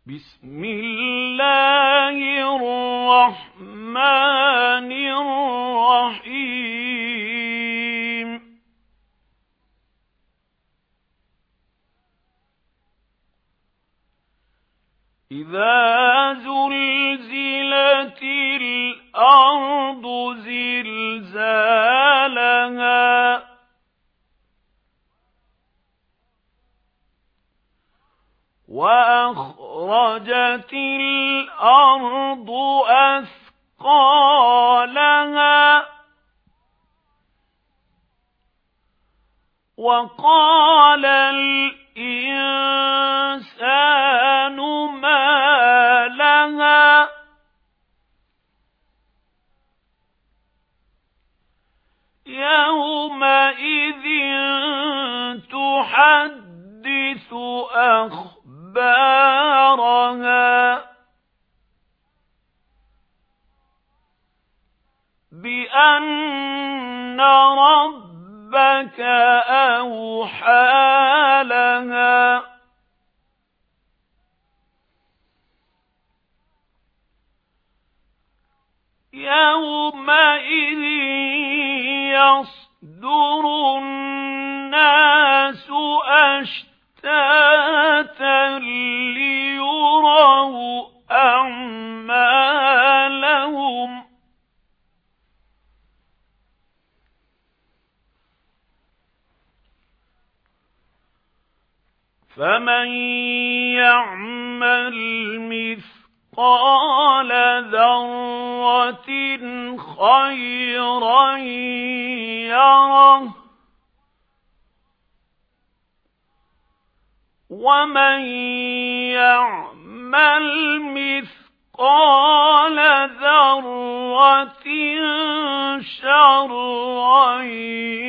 بسم الله الرحمن الرحيم إذا زلزلت الأرض زلزالها وأخرجت الأرض أثقالها وقال الإنسان ما لها يومئذ تحدث أخبارها بأن ربك أوحى لها يومئذ يصدر الناس أشتاتا ليروا أعمالهم فمن يعمل مثقال ذرة خيرا يره ومن يعمل مثقال ذرة شرا